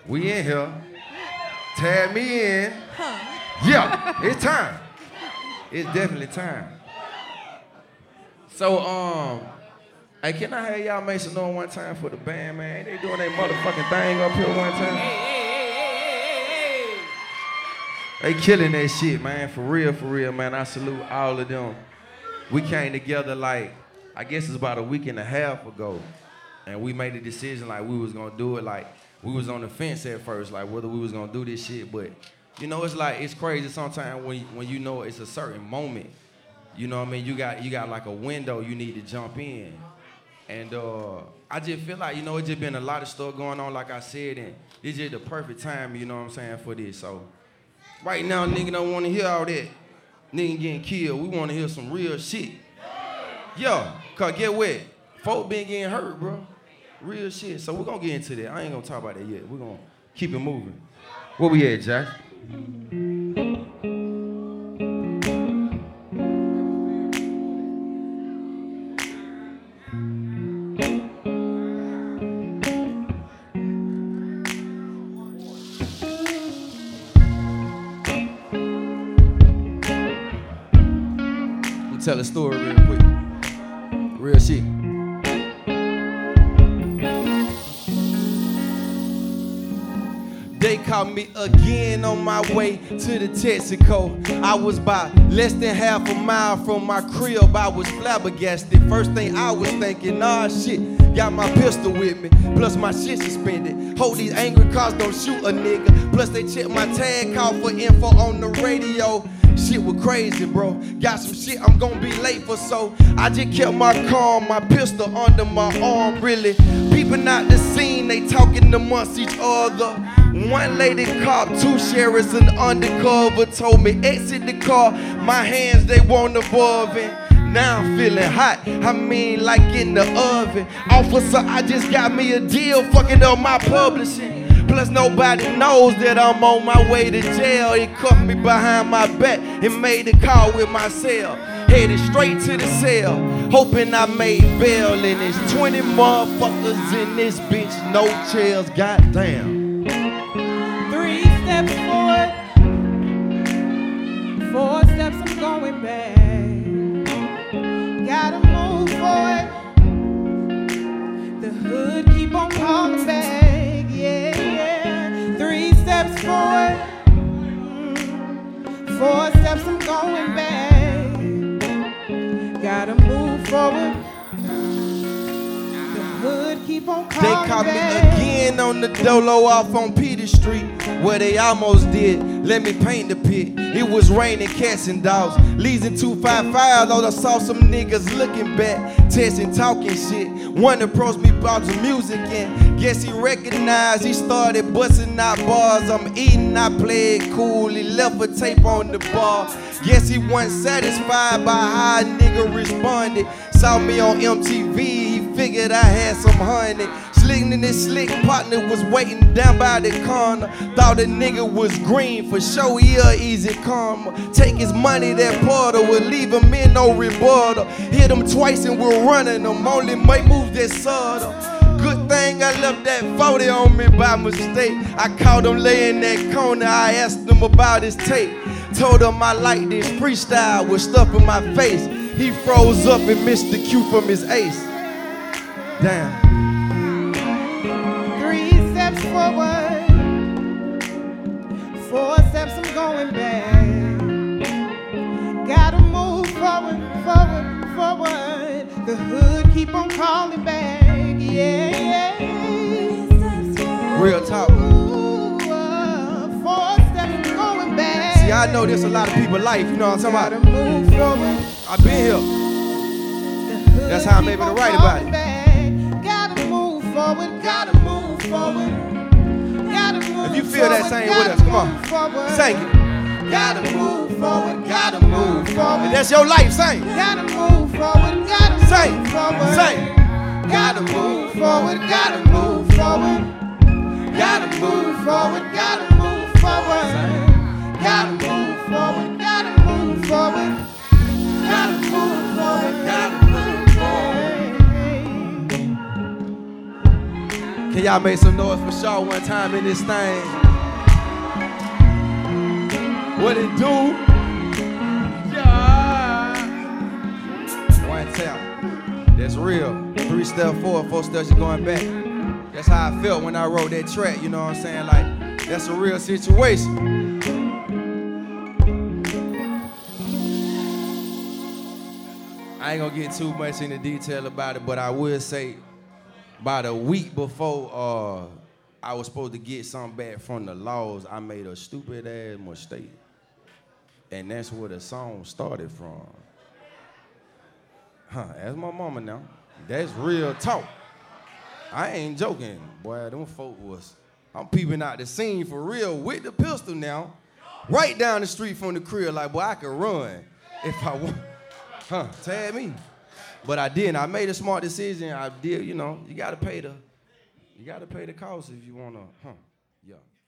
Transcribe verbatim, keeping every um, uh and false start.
We in here. Tag me in. Huh. Yeah, it's time. It's definitely time. So, um, hey, can I have y'all make some noise one time for the band, man? Ain't they doing their motherfucking thing up here one time? Hey, hey, hey, hey, hey, They hey. killing that shit, man. For real, for real, man. I salute all of them. We came together like, I guess it's about a week and a half ago. And we made a decision like we was gonna do it. Like, we was on the fence at first, like whether we was gonna do this shit. But, you know, it's like, it's crazy sometimes when, when you know it's a certain moment. You know what I mean? You got, you got like a window you need to jump in. And uh, I just feel like, you know, it's just been a lot of stuff going on, like I said, and it's just the perfect time, you know what I'm saying, for this. So, right now, nigga don't want to hear all that. Nigga getting killed. We want to hear some real shit. Yo, cause get what? Folk been getting hurt, bro. Real shit. So we're going to get into that. I ain't going to talk about that yet. We're going to keep it moving. Where we at, Jack? Tell a story real quick. Real shit. They caught me again on my way to the Texaco. I was about less than half a mile from my crib. I was flabbergasted. First thing I was thinking, nah shit, got my pistol with me, plus my shit suspended. Hope these angry cars don't shoot a nigga. Plus they check my tag, call for info on the radio. Shit was crazy, bro. Got some shit I'm gonna be late for, so I just kept my calm, my pistol under my arm, really. Peeping out the scene, they talking amongst each other. One lady cop, two sheriffs and undercover told me exit the car. My hands, they won't above it. Now I'm feeling hot, I mean like in the oven. Officer, I just got me a deal, fucking up my publishing. Plus nobody knows that I'm on my way to jail. He cuffed me behind my back and made a call with my cell. Headed straight to the cell, hoping I made bail. And there's twenty motherfuckers in this bitch, no chairs, goddamn. Three steps forward, four steps I'm going back. Gotta move forward, the hood keep on calling back, yeah, yeah. Three steps forward, four steps I'm going back. Gotta move forward, the hood keep on calling They caught me back. again on the dolo off on Peter Street, where they almost did. Let me paint the pit. It was raining cats and dogs. Leads in two five five, though I saw some niggas looking back, testing, talking shit. One approached me about some music and guess he recognized. He started busting out bars. I'm eating, I played cool. He left a tape on the bar. Guess he wasn't satisfied by how a nigga responded. Saw me on M T V, he figured I had some honey. Slicking in this slick partner was waiting down by the corner. Thought the nigga was green, for sure he a easy karma. Take his money, that porter will leave him in no rebuttal. Hit him twice and we're running him, only make moves that subtle. Good thing I left that forty on me by mistake. I caught him laying that corner, I asked him about his tape. Told him I like this freestyle with stuff in my face. He froze up and missed the cue from his ace. Damn. Three steps forward, four steps I'm going back. Gotta move forward, forward, forward. The hood keep on calling back, yeah, yeah. Real talk. Ooh, uh, four steps I'm going back. See, I know there's a lot of people life, you know what I'm talking Gotta about? move forward. I've been here. The hood That's how I'm keep able to on write about calling it. back. Gotta move forward, gotta move forward. Gotta move If you feel that forward, same with us, come on. forward. Sing it. Gotta move forward, gotta move forward. And that's your life, sing. Gotta move forward, gotta Sing. move forward. Sing. Gotta move forward, gotta move forward. Gotta move forward, gotta move forward. Gotta move forward, gotta move forward. Gotta move forward, gotta move forward. Can Can y'all make some noise for Shaw one time in this thing? What it do? Yeah. One tap. That's real. Three step forward, four steps you're going back. That's how I felt when I wrote that track, you know what I'm saying? Like, that's a real situation. I ain't gonna get too much into detail about it, but I will say about a week before uh, I was supposed to get something back from the laws, I made a stupid ass mistake. And that's where the song started from. Huh, that's my mama now. That's real talk. I ain't joking, boy, them folk was, I'm peeping out the scene for real with the pistol now. Right down the street from the crib, like, boy, I could run if I want. Huh, tag me. But I didn't. I made a smart decision. I did, you know, you gotta pay the, you gotta pay the cost if you wanna, huh, yeah.